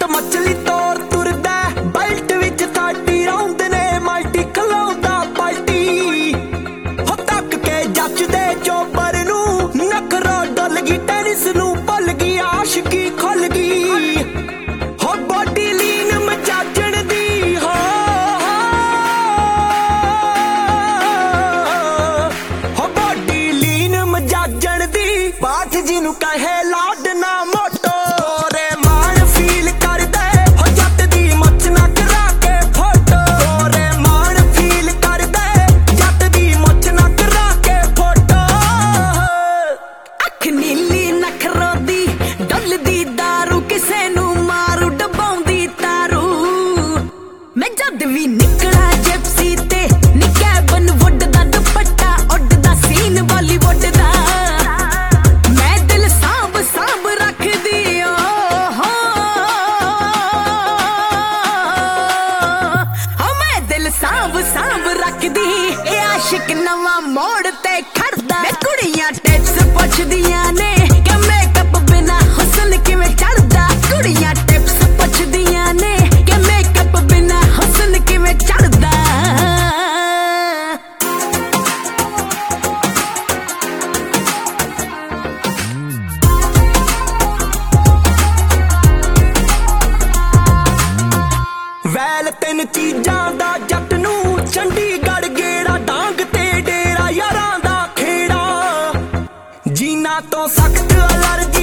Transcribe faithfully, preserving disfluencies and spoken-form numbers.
मछली तौर तुरदा बेल्ट विच थाडी रौंद ने मल्टी खलाउंदा पलटी हो तक के जचदे चोबर नू नखरा डल गई टेनिस नू भुल गई आशिकी खुल गई हो बॉडी लीन मचाजण दी हो हो बॉडी लीन मजाजण दी पाठ जी नू कहे लाड ना मोटो सांभ सांभ रखदी ए आशिक नवा मोड़ ते खड़दा कुड़ियां टिप्स पुछदियां ने कि मेकअप बिना हुस्न किवें चढ़दा कुड़ियां टिप्स पुछदियां ने कि मेकअप बिना हुस्न किवें चढ़दा वैल तीन चीजां दा जट नू चंडीगढ़ गेड़ा डांग ते डेरा यारां दा खेड़ा जीना तो सख्त अलर्जी